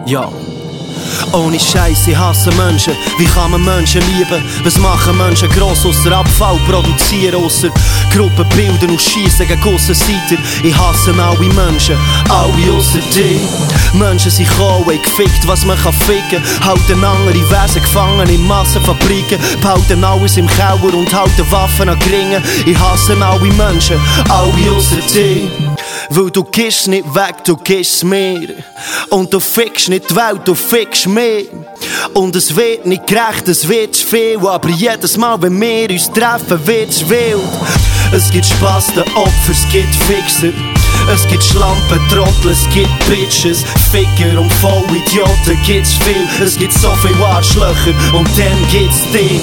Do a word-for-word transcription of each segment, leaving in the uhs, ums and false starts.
Ja. Ohne Scheiß, ich hasse Menschen. Wie kann man Menschen lieben? Was machen Menschen gross ausser Abfall produzieren? Ausser Gruppen bilden und schiessen gegen Aussenseiter. Ich hasse alle Menschen, alle ausser dich. Menschen sind gekommen, haben gefickt, was man kann ficken. Halten andere Wesen gefangen in Massenfabriken. Behalten alles im Keller und halten Waffen an Gringen. Ich hasse alle Menschen, alle ausser dich. Weil du gehst nicht weg, du gehst mehr. Und du fickst nicht die Welt, du fickst mehr. Und es wird nicht gerecht, es wird zu viel. Aber jedes Mal, wenn wir uns treffen, wird's wild. Es gibt Spass, den Opfer, es gibt Fixer. Es gibt Schlampen, Trottel, es gibt Bitches. Ficker und Vollidioten gibt's viel. Es gibt so viele Arschlöcher und dann gibt's dich.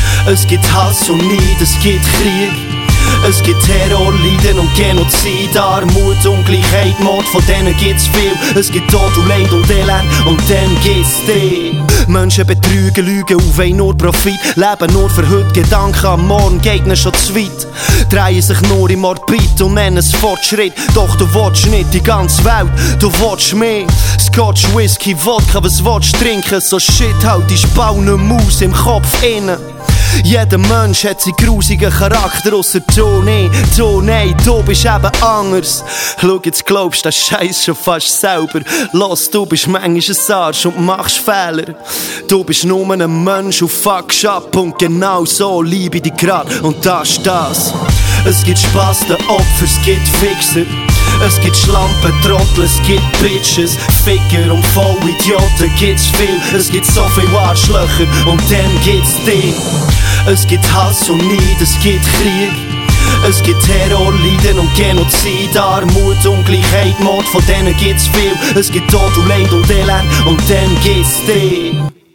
Es gibt Hass und Neid, es gibt Krieg. Es gibt Terror, Leiden und Genozid, Armut, Ungleichheit, Mord, von denen gibt's viel. Es gibt Tod und Leid und Elend und dann gibt's dich. Menschen betrügen, lügen und wollen nur Profit. Leben nur für heute, Gedanken am Morgen geht ihnen schon zu weit. Drehen sich nur im Orbit und nennen es Fortschritt. Doch du willst nicht die ganze Welt, du willst mehr. Scotch, Whisky, Wodka, was willst du trinken? So shit halt ist Bau ne Maus im Kopf innen. Jeder Mensch hat seinen grusigen Charakter, ausser du nicht, du nein, du bist eben anders. Schau, jetzt glaubst du den Scheiß schon fast selber. Los, du bist manchmal ein Arsch und machst Fehler. Du bist nur ein Mensch und fuckst ab und genau so liebe ich dich grad und das ist das. Es gibt Spass, den Opfer, es gibt Fixer. Es gibt Schlampen, Trottel, es gibt Bitches. Ficker und Vollidioten gibt's viel. Es gibt so viele Arschlöcher und dann gibt's dich. Es gibt Hass und Neid, es gibt Krieg. Es gibt Terror, Leiden und Genozid, Armut, Ungleichheit, Mord, von denen gibt's viel. Es gibt Tod und Leid und Elend und dann gibt's dich.